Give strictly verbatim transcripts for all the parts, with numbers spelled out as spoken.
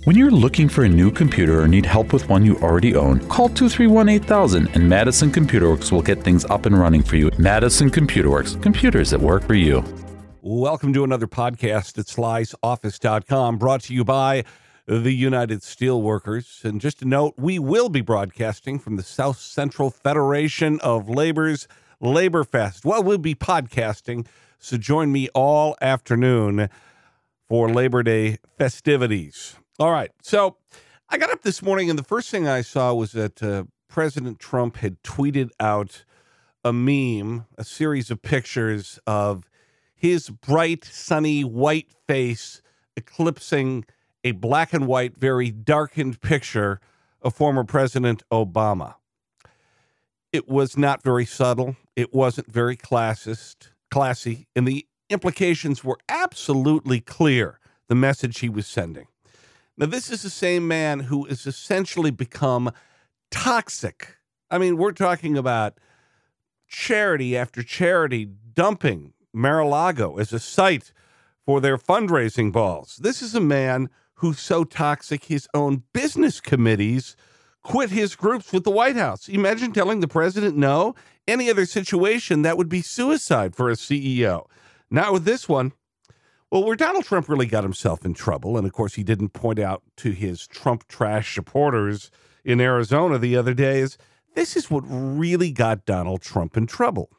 When you're looking for a new computer or need help with one you already own, call two three one, eight thousand and Madison Computer Works will get things up and running for you. Madison Computer Works, computers that work for you. Welcome to another podcast at slice office dot com, brought to you by the United Steelworkers. And just a note, we will be broadcasting from the South Central Federation of Labor's Labor Fest. Well, we'll be podcasting, so join me all afternoon for Labor Day festivities. All right, so I got up this morning, and the first thing I saw was that uh, President Trump had tweeted out a meme, a series of pictures of his bright, sunny, white face eclipsing a black and white, very darkened picture of former President Obama. It was not very subtle. It wasn't very classist, classy, and the implications were absolutely clear, the message he was sending. Now, this is the same man who has essentially become toxic. I mean, we're talking about charity after charity dumping Mar-a-Lago as a site for their fundraising balls. This is a man who's so toxic his own business committees quit his groups with the White House. Imagine telling the president no. Any other situation, that would be suicide for a C E O. Not with this one. Well, where Donald Trump really got himself in trouble, and of course he didn't point out to his Trump trash supporters in Arizona the other day, is this is what really got Donald Trump in trouble.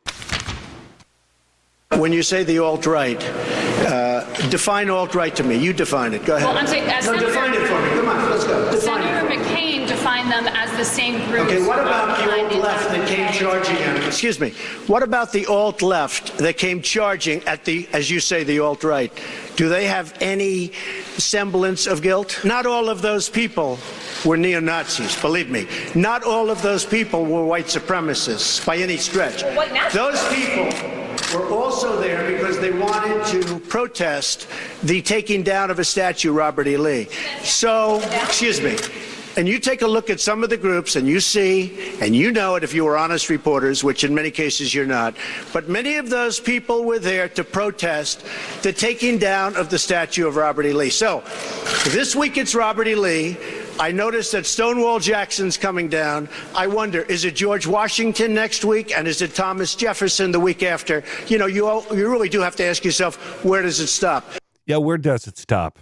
When you say the alt-right, uh, define alt-right to me. You define it. Go ahead. Well, I'm saying, as no, Senator, define it for me. Come on, let's go. Define Senator it. McCain defined them as the same group. Okay, what about the alt-left that came charging at, excuse me, what about the alt-left that came charging at the, as you say, the alt-right? Do they have any semblance of guilt? Not all of those people were neo-Nazis, believe me. Not all of those people were white supremacists by any stretch. Well, those people were also there because they wanted to protest the taking down of a statue, Robert E. Lee. So, excuse me, and you take a look at some of the groups and you see, and you know it if you were honest reporters, which in many cases you're not, but many of those people were there to protest the taking down of the statue of Robert E. Lee. So, this week it's Robert E. Lee. I noticed that Stonewall Jackson's coming down. I wonder, is it George Washington next week? And is it Thomas Jefferson the week after? You know, you, all, you really do have to ask yourself, where does it stop? Yeah, where does it stop?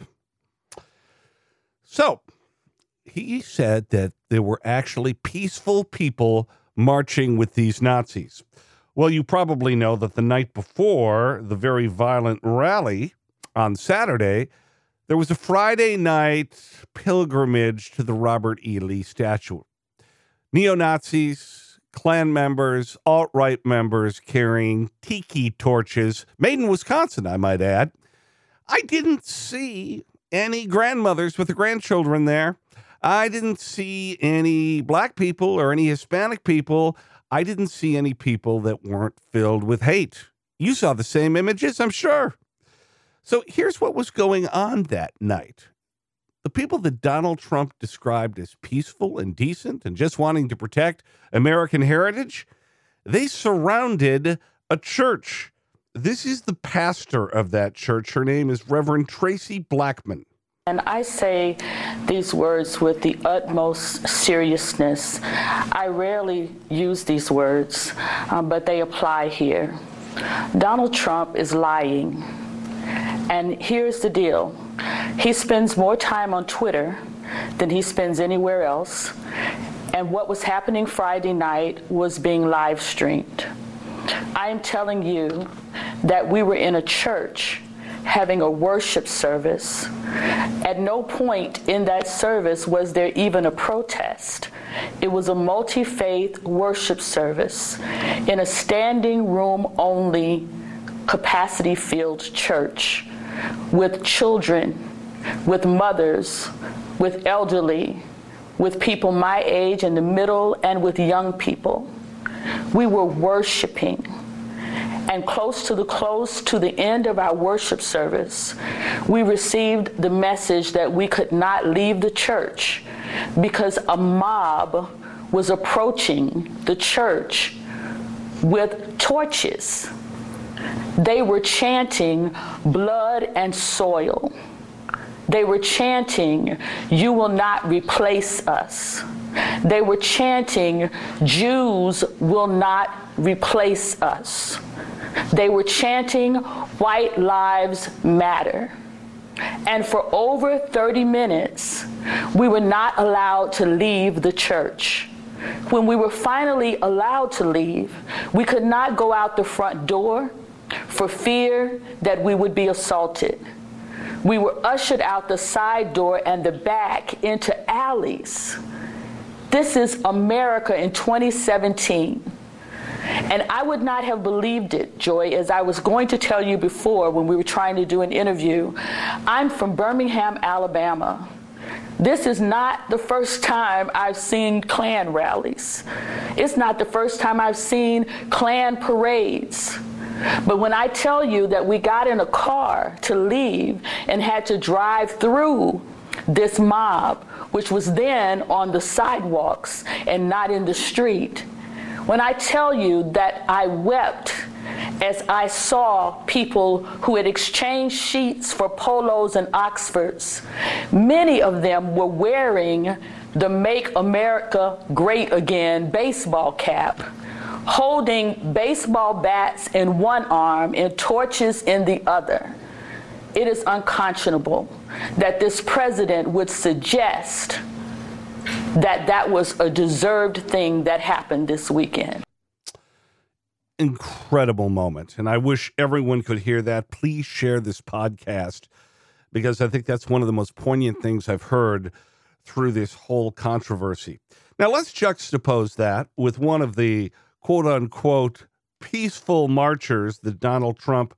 So, he said that there were actually peaceful people marching with these Nazis. Well, you probably know that the night before the very violent rally on Saturday, there was a Friday night pilgrimage to the Robert E. Lee statue. Neo-Nazis, Klan members, alt-right members carrying tiki torches, made in Wisconsin, I might add. I didn't see any grandmothers with the grandchildren there. I didn't see any black people or any Hispanic people. I didn't see any people that weren't filled with hate. You saw the same images, I'm sure. So here's what was going on that night. The people that Donald Trump described as peaceful and decent and just wanting to protect American heritage, they surrounded a church. This is the pastor of that church. Her name is Reverend Tracy Blackman. And I say these words with the utmost seriousness. I rarely use these words, um, but they apply here. Donald Trump is lying. And here's the deal. He spends more time on Twitter than he spends anywhere else. And what was happening Friday night was being live streamed. I am telling you that we were in a church having a worship service. At no point in that service was there even a protest. It was a multi-faith worship service in a standing room only capacity-filled church with children, with mothers, with elderly, with people my age and the middle, and with young people. We were worshiping. And close to the close to the end of our worship service, we received the message that we could not leave the church because a mob was approaching the church with torches. They were chanting blood and soil. They were chanting, "You will not replace us." They were chanting, "Jews will not replace us." They were chanting, "White lives matter." And for over thirty minutes, we were not allowed to leave the church. When we were finally allowed to leave, we could not go out the front door for fear that we would be assaulted. We were ushered out the side door and the back into alleys. This is America in twenty seventeen. And I would not have believed it, Joy, as I was going to tell you before when we were trying to do an interview. I'm from Birmingham, Alabama. This is not the first time I've seen Klan rallies. It's not the first time I've seen Klan parades. But when I tell you that we got in a car to leave and had to drive through this mob, which was then on the sidewalks and not in the street, when I tell you that I wept as I saw people who had exchanged sheets for polos and Oxfords, many of them were wearing the Make America Great Again baseball cap, holding baseball bats in one arm and torches in the other. It is unconscionable that this president would suggest that that was a deserved thing that happened this weekend. Incredible moment. And I wish everyone could hear that. Please share this podcast, because I think that's one of the most poignant things I've heard through this whole controversy. Now, let's juxtapose that with one of the quote-unquote peaceful marchers that Donald Trump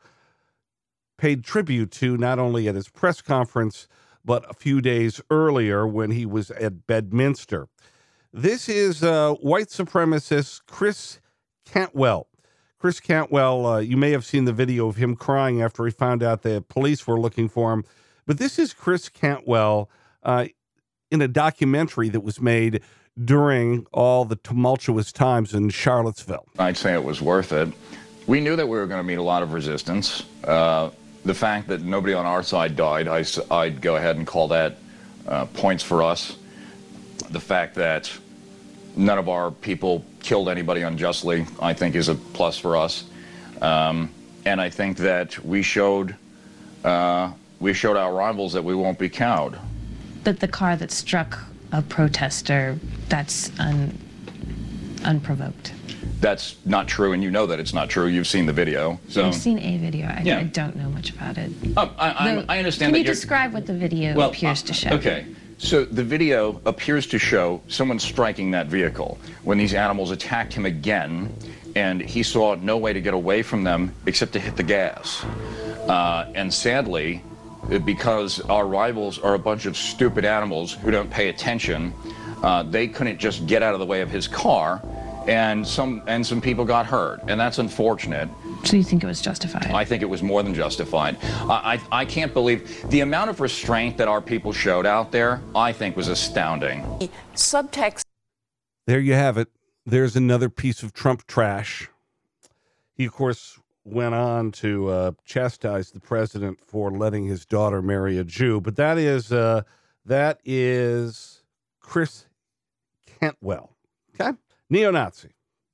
paid tribute to, not only at his press conference, but a few days earlier when he was at Bedminster. This is uh, white supremacist Chris Cantwell. Chris Cantwell, uh, you may have seen the video of him crying after he found out the police were looking for him. But this is Chris Cantwell uh, in a documentary that was made during all the tumultuous times in Charlottesville. I'd say it was worth it. We knew that we were going to meet a lot of resistance. Uh, the fact that nobody on our side died, I, I'd go ahead and call that uh, points for us. The fact that none of our people killed anybody unjustly, I think, is a plus for us. Um, and I think that we showed uh, we showed our rivals that we won't be cowed. But the car that struck a protester, that's un, unprovoked. That's not true, and you know that it's not true. You've seen the video. So. I've seen a video. I, yeah. I don't know much about it. Um, I, I, the, I understand can that you you're... describe what the video well, appears uh, to show? Okay. So the video appears to show someone striking that vehicle when these animals attacked him again, and he saw no way to get away from them except to hit the gas. Uh, and sadly, because our rivals are a bunch of stupid animals who don't pay attention, uh, they couldn't just get out of the way of his car, and some and some people got hurt, and that's unfortunate. So you think it was justified? I think it was more than justified. I, I, I can't believe the amount of restraint that our people showed out there, I think, was astounding. Subtext. There you have it. There's another piece of Trump trash. He, of course, went on to uh, chastise the president for letting his daughter marry a Jew, but that is uh, that is Chris Cantwell, okay? Neo-Nazi.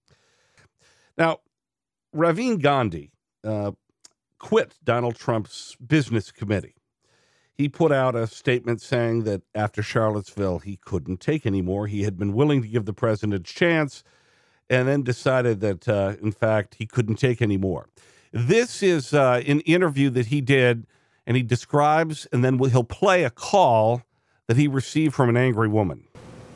Now, Raveen Gandhi uh, quit Donald Trump's business committee. He put out a statement saying that after Charlottesville, he couldn't take anymore. He had been willing to give the president a chance and then decided that, uh, in fact, he couldn't take anymore. This is uh, an interview that he did, and he describes, and then he'll play a call that he received from an angry woman.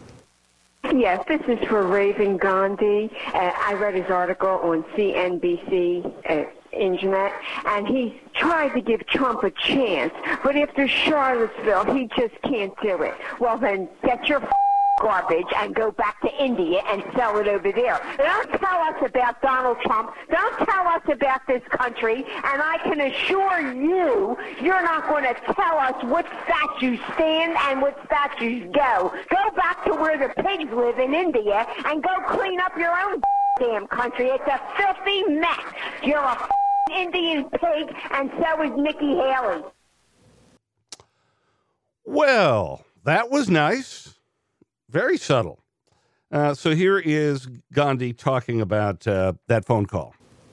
Yes, this is for Raveen Gandhi. Uh, I read his article on C N B C uh, Internet, and he tried to give Trump a chance, but after Charlottesville, he just can't do it. Well, then get your f- garbage and go back to India and sell it over there. Don't tell us about Donald Trump. Don't tell us about this country, and I can assure you, you're not going to tell us what statues stand and what statues go. Go back to where the pigs live in India and go clean up your own damn country. It's a filthy mess. You're a Indian pig, and so is Nikki Haley. Well, that was nice. Very subtle. Uh, so here is Gandhi talking about uh, that phone call.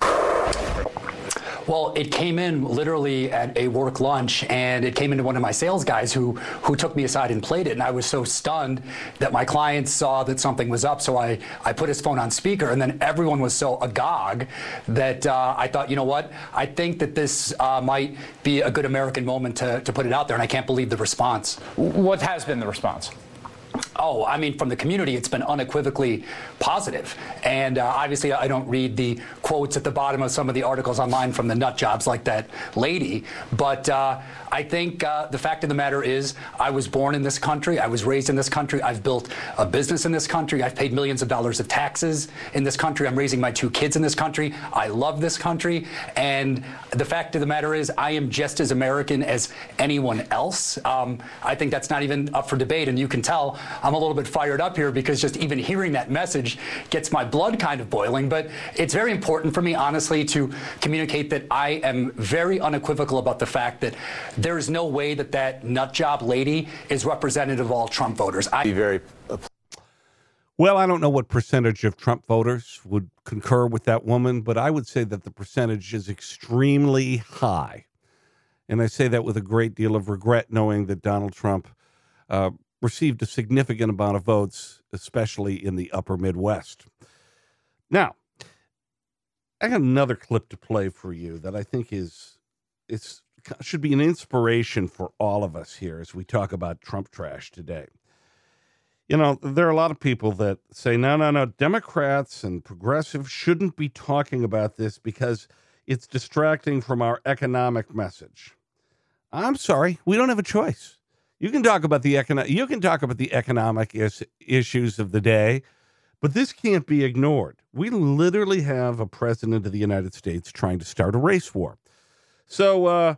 Well, it came in literally at a work lunch, and it came into one of my sales guys who who took me aside and played it. And I was so stunned that my clients saw that something was up. So I, I put his phone on speaker, and then everyone was so agog that uh, I thought, you know what? I think that this uh, might be a good American moment to, to put it out there, and I can't believe the response. What has been the response? Oh, I mean, from the community, it's been unequivocally positive. And uh, obviously, I don't read the quotes at the bottom of some of the articles online from the nut jobs like that lady. But uh, I think uh, the fact of the matter is I was born in this country. I was raised in this country. I've built a business in this country. I've paid millions of dollars of taxes in this country. I'm raising my two kids in this country. I love this country. And the fact of the matter is I am just as American as anyone else. Um, I think that's not even up for debate. And you can tell I'm a little bit fired up here because just even hearing that message gets my blood kind of boiling. But it's very important for me, honestly, to communicate that I am very unequivocal about the fact that there is no way that that nut job lady is representative of all Trump voters. I be very well, I don't know what percentage of Trump voters would concur with that woman, but I would say that the percentage is extremely high. And I say that with a great deal of regret, knowing that Donald Trump uh, received a significant amount of votes, especially in the upper Midwest. Now, I got another clip to play for you that I think is it's should be an inspiration for all of us here as we talk about Trump trash today. You know, there are a lot of people that say, no, no, no, Democrats and progressives shouldn't be talking about this because it's distracting from our economic message. I'm sorry, we don't have a choice. You can talk about the econo- you can talk about the economic is- issues of the day, but this can't be ignored. We literally have a president of the United States trying to start a race war. So uh,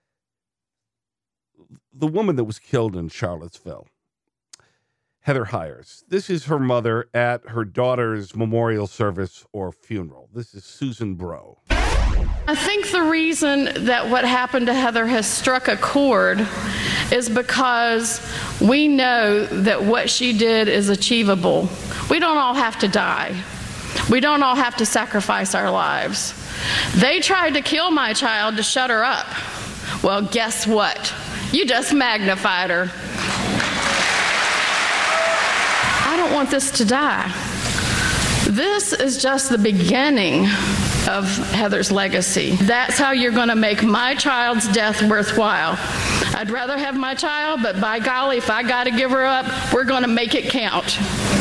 the woman that was killed in Charlottesville, Heather Hires, this is her mother at her daughter's memorial service or funeral. This is Susan Bro. I think the reason that what happened to Heather has struck a chord is because we know that what she did is achievable. We don't all have to die. We don't all have to sacrifice our lives. They tried to kill my child to shut her up. Well, guess what? You just magnified her. I don't want this to die. This is just the beginning of Heather's legacy. That's how you're going to make my child's death worthwhile. I'd rather have my child, but by golly, if I got to give her up, we're going to make it count.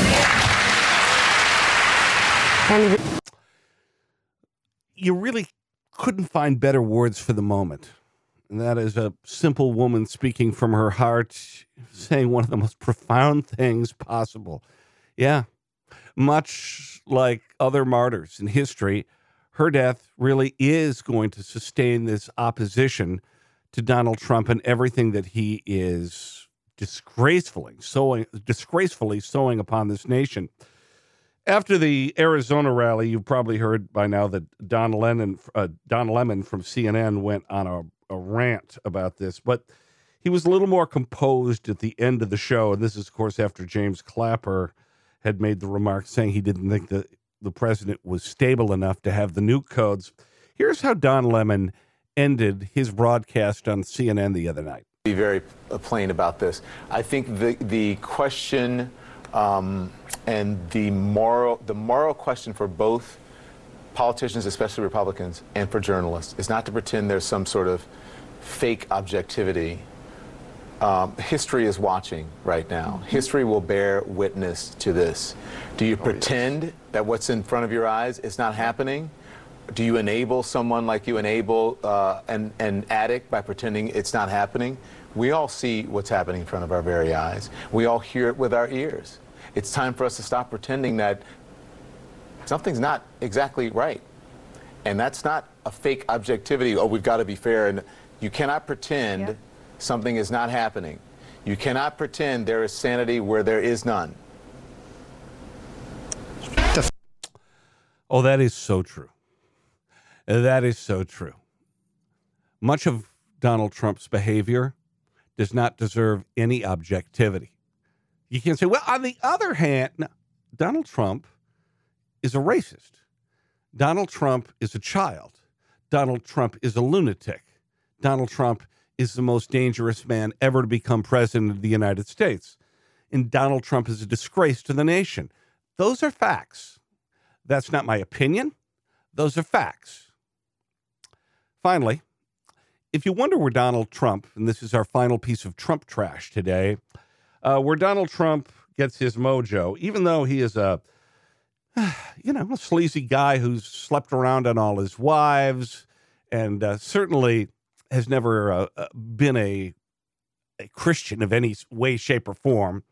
You really couldn't find better words for the moment. And that is a simple woman speaking from her heart, saying one of the most profound things possible. Yeah, much like other martyrs in history, her death really is going to sustain this opposition to Donald Trump and everything that he is disgracefully sowing, disgracefully sowing upon this nation. After the Arizona rally, you've probably heard by now that Don Lemon, uh, Don Lemon from C N N went on a, a rant about this, but he was a little more composed at the end of the show. And this is, of course, after James Clapper had made the remark saying he didn't think that the president was stable enough to have the nuke codes. Here's how Don Lemon ended his broadcast on C N N the other night. Be very plain about this. I think the the question um, and the moral the moral question for both politicians, especially Republicans, and for journalists, is not to pretend there's some sort of fake objectivity. Um, history is watching right now. History will bear witness to this. Do you pretend that what's in front of your eyes is not happening? Do you enable someone like you enable uh, an, an addict by pretending it's not happening? We all see what's happening in front of our very eyes. We all hear it with our ears. It's time for us to stop pretending that something's not exactly right. And that's not a fake objectivity. Oh, we've got to be fair. And you cannot pretend yeah. something is not happening. You cannot pretend there is sanity where there is none. Oh, that is so true. That is so true. Much of Donald Trump's behavior does not deserve any objectivity. You can't say, well, on the other hand, no, Donald Trump is a racist. Donald Trump is a child. Donald Trump is a lunatic. Donald Trump is the most dangerous man ever to become president of the United States. And Donald Trump is a disgrace to the nation. Those are facts. That's not my opinion. Those are facts. Finally, if you wonder where Donald Trump, and this is our final piece of Trump trash today, uh, where Donald Trump gets his mojo, even though he is a, you know, a sleazy guy who's slept around on all his wives and uh, certainly has never uh, been a, a Christian of any way, shape, or form.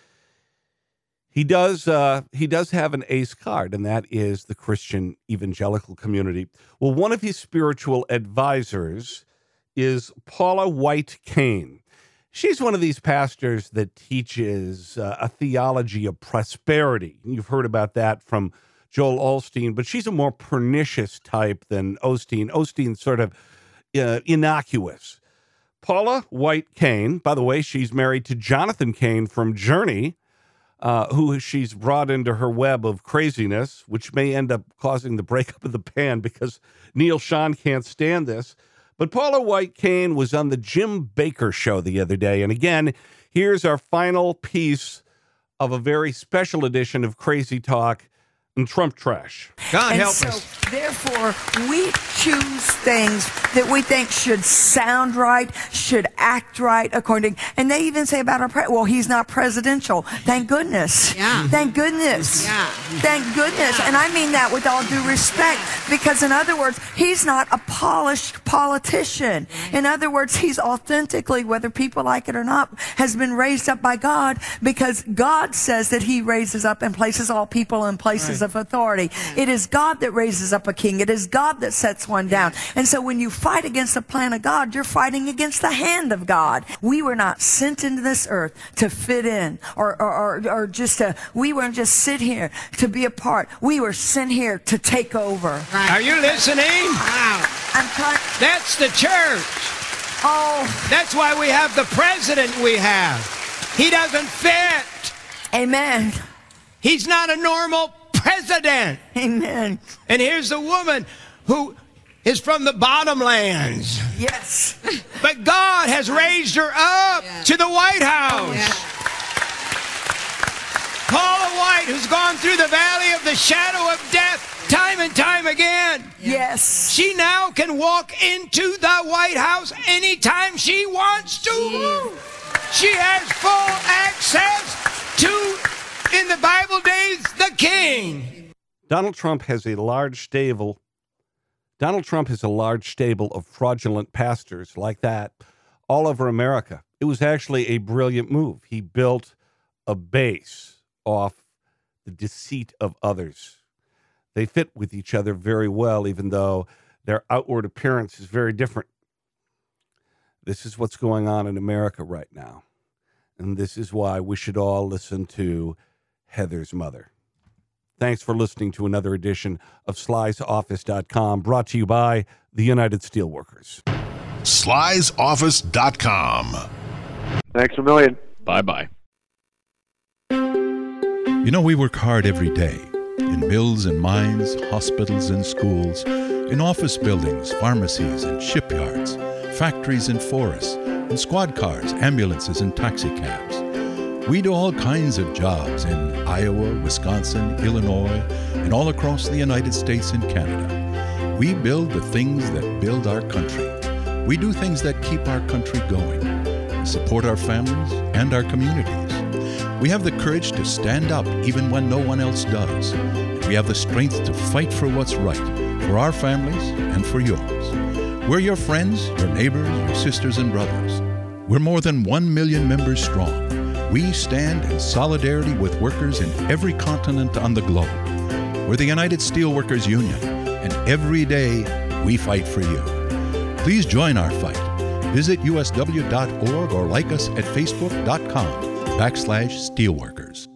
He does uh, he does have an ace card, and that is the Christian evangelical community. Well, one of his spiritual advisors is Paula White Cain. She's one of these pastors that teaches uh, a theology of prosperity. You've heard about that from Joel Osteen, but she's a more pernicious type than Osteen. Osteen's sort of uh, innocuous. Paula White Cain, by the way, she's married to Jonathan Cain from Journey, Uh, who she's brought into her web of craziness, which may end up causing the breakup of the band because Neil Sean can't stand this. But Paula White Cain was on the Jim Baker show the other day. And again, here's our final piece of a very special edition of Crazy Talk and Trump Trash. God and help so, us. Therefore, we choose things that we think should sound right, should act right, according. And they even say about our president, well, he's not presidential. Thank goodness. Yeah. Thank goodness. Yeah. Thank goodness. Yeah. And I mean that with all due respect, because in other words, he's not a polished politician. In other words, he's authentically, whether people like it or not, has been raised up by God, because God says that he raises up and places all people in places right. of authority. It is God that raises up a king. It is God that sets one down. And so when you fight against the plan of God, you're fighting against the hand of God. We were not sent into this earth to fit in or, or, or, or just to, we weren't just sit here to be a part. We were sent here to take over. Right. Are you listening? Wow. I'm trying. That's the church. Oh. That's why we have the president we have. He doesn't fit. Amen. He's not a normal president. Amen. And here's the woman who is from the bottomlands. Yes. But God has raised her up yeah. to the White House. Yeah. Paula White, who's gone through the valley of the shadow of death time and time again. Yes. She now can walk into the White House anytime she wants to. Yeah. She has full access to, in the Bible days, the king. Donald Trump has a large stable. Donald Trump has a large stable of fraudulent pastors like that all over America. It was actually a brilliant move. He built a base off the deceit of others. They fit with each other very well, even though their outward appearance is very different. This is what's going on in America right now. And this is why we should all listen to Heather's mother. Thanks for listening to another edition of Sly's Office dot com, brought to you by the United Steelworkers. Sly's Office dot com. Thanks a million. Bye-bye. You know, we work hard every day in mills and mines, hospitals and schools, in office buildings, pharmacies and shipyards, factories and forests, in squad cars, ambulances and taxi cabs. We do all kinds of jobs in Iowa, Wisconsin, Illinois, and all across the United States and Canada. We build the things that build our country. We do things that keep our country going, support our families and our communities. We have the courage to stand up even when no one else does. And we have the strength to fight for what's right, for our families and for yours. We're your friends, your neighbors, your sisters and brothers. We're more than one million members strong. We stand in solidarity with workers in every continent on the globe. We're the United Steelworkers Union, and every day we fight for you. Please join our fight. Visit U S W dot org or like us at Facebook dot com backslash Steelworkers.